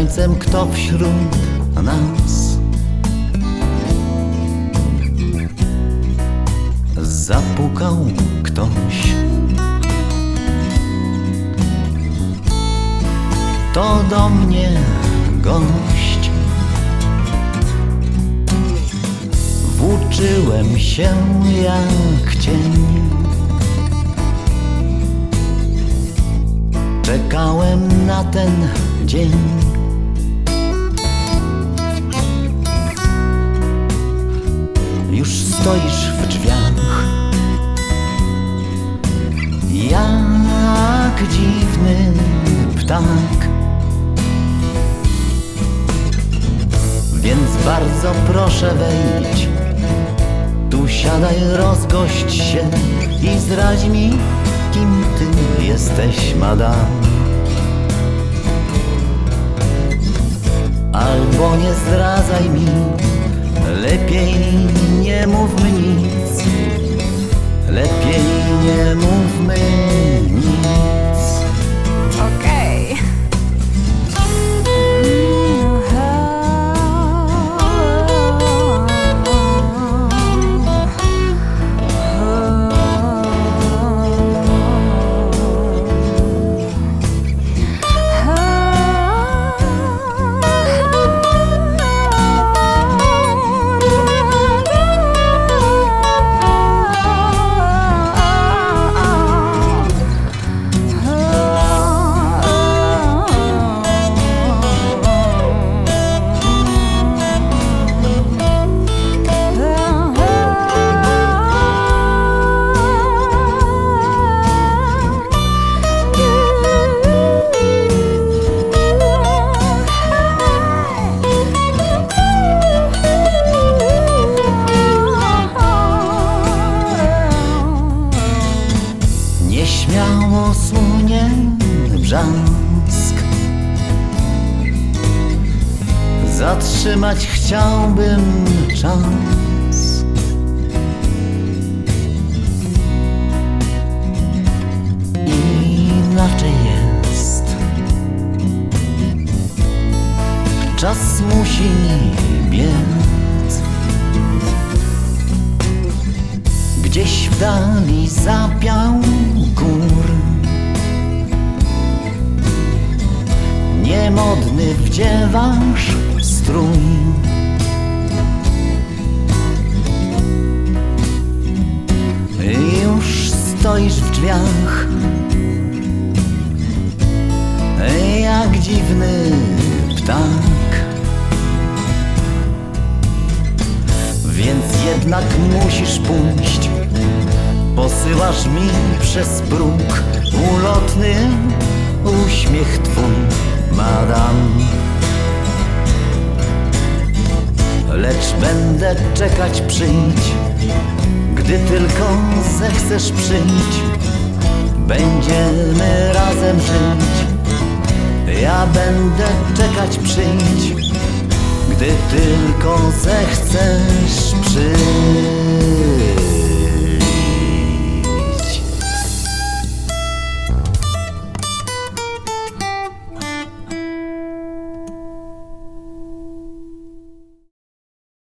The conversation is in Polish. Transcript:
mieszkańcem, kto wśród nas zapukał ktoś. To do mnie gość. Włóczyłem się jak cień, czekałem na ten dzień. Już stoisz w drzwiach, jak dziwny ptak. Więc bardzo proszę wejdź, tu siadaj, rozgość się i zdradź mi, kim ty jesteś, madam. Albo nie zdradzaj mi, lepiej nie mówmy nic, lepiej nie mówmy nic. Okej. Nieśmiało sunie brzask, zatrzymać chciałbym czas. Inaczej jest, czas musi biec. Gdzieś w dali zapiał gór, niemodny wdziewasz strój. Już stoisz w drzwiach, jak dziwny ptak. Więc jednak musisz pójść, posyłasz mi przez próg ulotny uśmiech twój, madam. Lecz będę czekać, przyjdź, gdy tylko zechcesz przyjść. Będziemy razem żyć, ja będę czekać, przyjdź, gdy tylko zechcesz przyjść.